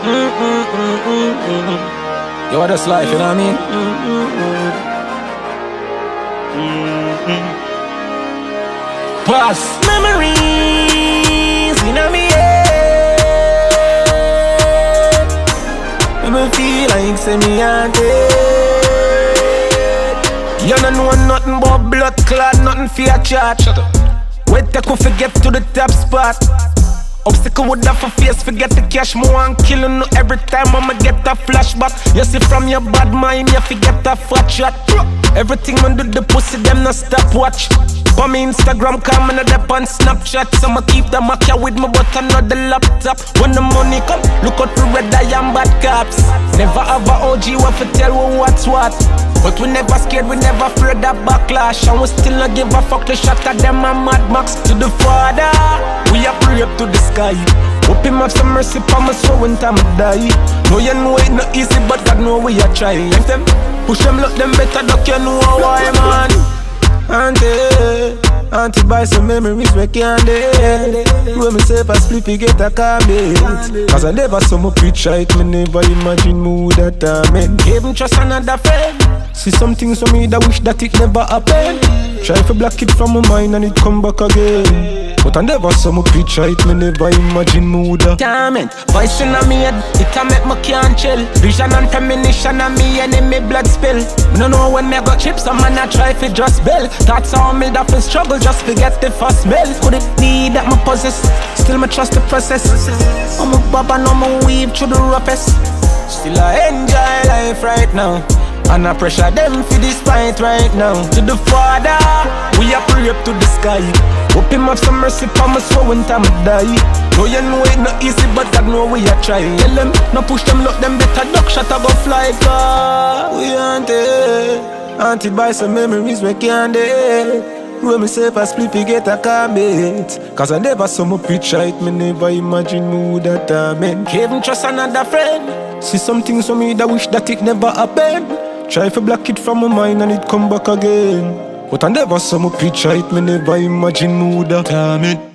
Yo, that's life, you know what I mean? Pass. Memories in me head. Me feel like say me a dead. You don't know nothing but blood clot, nothing for your chat. Shut up. Wait till we forget to the top spot. Obstacle would have a face, forget the cash. More and killing no every time I'ma get a flashback. You see from your bad mind, you forget a fat shot. Everything man do the pussy, them no stop watch. For me Instagram, come and dep on Snapchat. So I'ma keep the Mac with me, but I know the laptop. When the money come, look out for red eye and bad cops. Never have a OG what to tell you what's what. But we never scared, we never afraid of backlash. And we still not give a fuck the shot at them and Mad Max. To the Father, we are pray up to the sky. Hope him have some mercy for my soul when time I die. No you know it not easy, but God know we are trying. If them push them, look them better, duck you know why, man. Auntie buy some memories we can't dead. When me say for sleep, you get a comment. Cause I never saw my preach right, me never imagine me would that time. Even trust another friend. See some things for me that wish that it never happened. Try to block it from my mind and it come back again. But I never saw my preach right, me never imagine me would have. Torment, voice in me head, it a make me can't chill. Vision and termination and me enemy blood spill. No know when me got chips, I'm man I try to just build. That's how me that for struggle, just forget the first mill. Could it be that me possess, still me trust the process. I'm a bob and I'm a weave through the roughest. Still I enjoy life right now. And I pressure them for this fight right now. To the Father, we are pray up to the sky. Hope him have some mercy for my soul when time I die. No you know it not easy, but God know we are trying. Tell them, no push them, look them better duck shot I go fly car. We auntie buy some memories we can't dead. When me say for sleep, you get a comment. Cause I never saw my preach right, me never imagine me would that meant. Even trust another friend. See some things for me that wish that it never happened. Try to block it from my mind and it come back again. But I never saw my preach right, me never imagine me would that meant.